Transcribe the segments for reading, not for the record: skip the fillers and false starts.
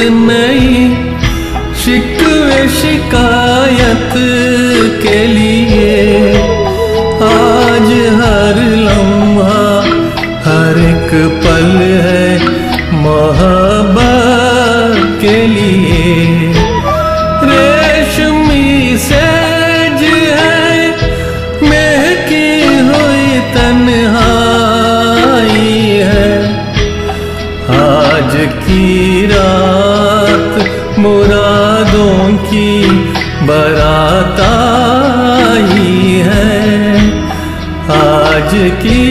नहीं शिकवे शिकायत के लिए। आज हर लम्हा हर एक पल है मोहब्बत के लिए। रेशमी सेज है महकी हुई तन्हाई है। आज की रात मुरादों की बारात आई है। आज की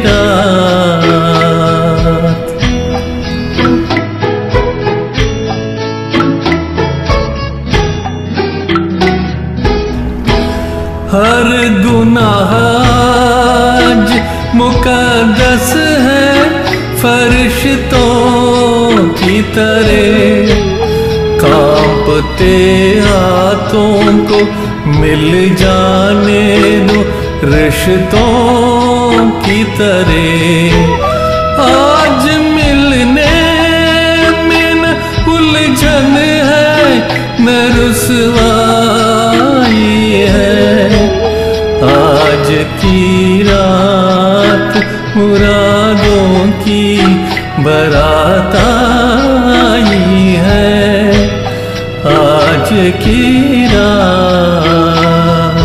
रात हर गुनाह आज मुकद्दस है फरिश्तों की तरह। कांपते हाथों को मिल जाने दो रिश्तों की तरह। आज मिलने में न उलझन है न रुसवाई है। आज की रात मुरादों की बारात आई है। आज की रात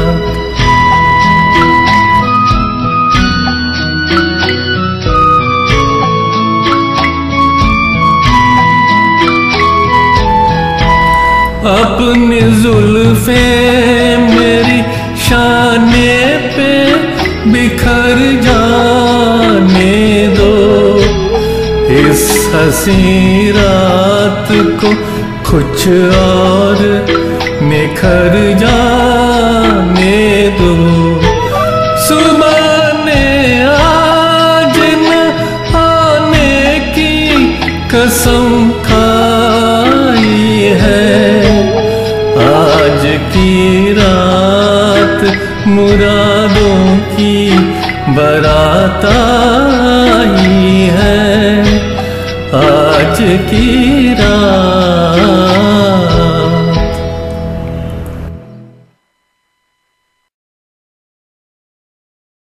अपनी जुल्फे मेरी शाने पे बिखर जाने दो। इस हसी रात को कुछ और निखर जाने दो। सुबह ने आज न आने की कसम खाई है। आज की रात मुरादों की बारात आई है। आज की